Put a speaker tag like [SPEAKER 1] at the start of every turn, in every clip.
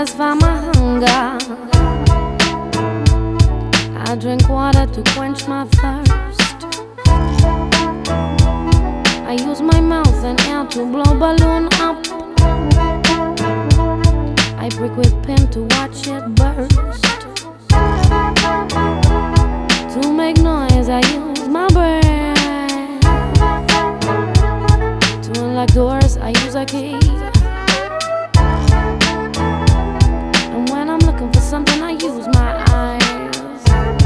[SPEAKER 1] satisfy my hunger. I drink water to quench my thirst. I use my mouth and air to blow balloon up. I prick with pen to watch it burst. To make noise I use my brain. To unlock doors I use a key. And when I'm looking for something I use my eyes.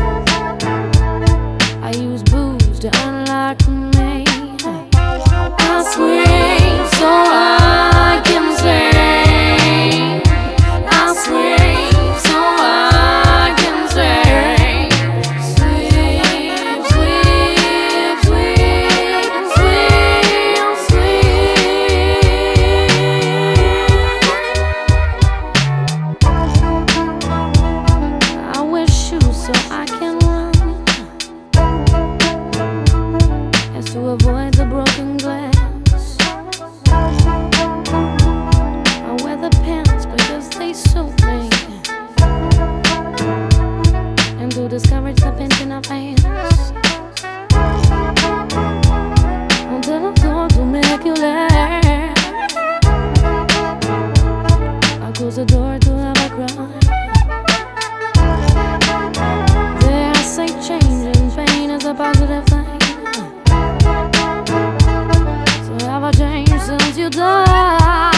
[SPEAKER 1] I use booze to unlock me. I scream so I can sing. I scream so I can sing. Sweet, sweet, sweet, sweet, sweet. I wear shoes so I can run, as to avoid the broken glass. I wear the pants because they suit me, and to discourage the pinching of hands. Until I'm told to make you laugh, I close the door to have a cry. They say change and pain is a positive thing. So have I changed since you died?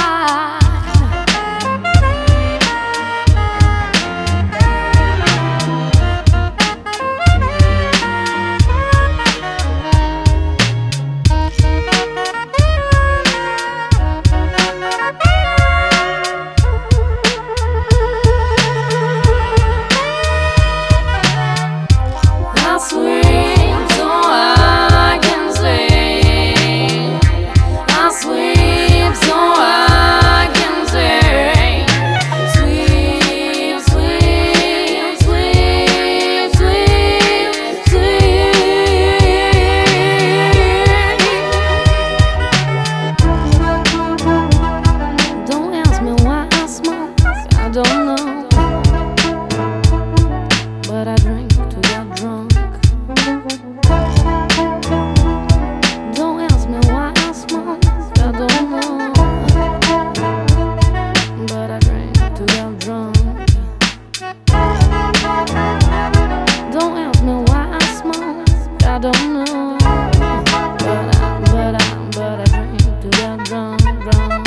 [SPEAKER 1] I scream so I can sing. I scream so I can sing. Sweet, sweet, sweet, sweet, sweet. Don't ask me why I smoke, I don't know. But I drink to get drunk. Don't ask me why I smoke, I don't know. But I drink to get drunk. Don't ask me why I smoke, I don't know. But I drink to get drunk, drunk.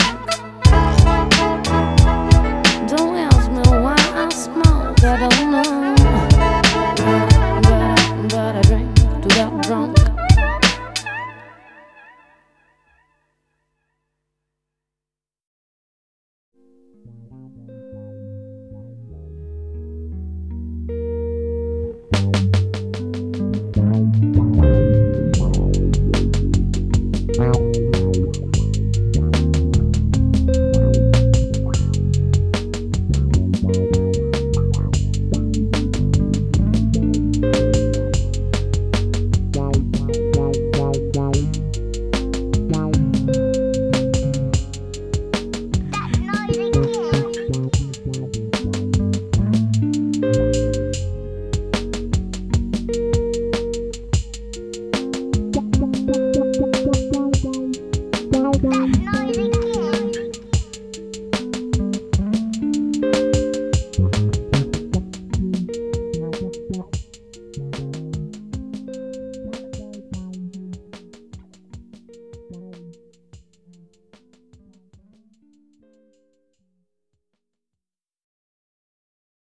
[SPEAKER 1] Don't ask me why I smoke, I don't know. But I drink to get drunk.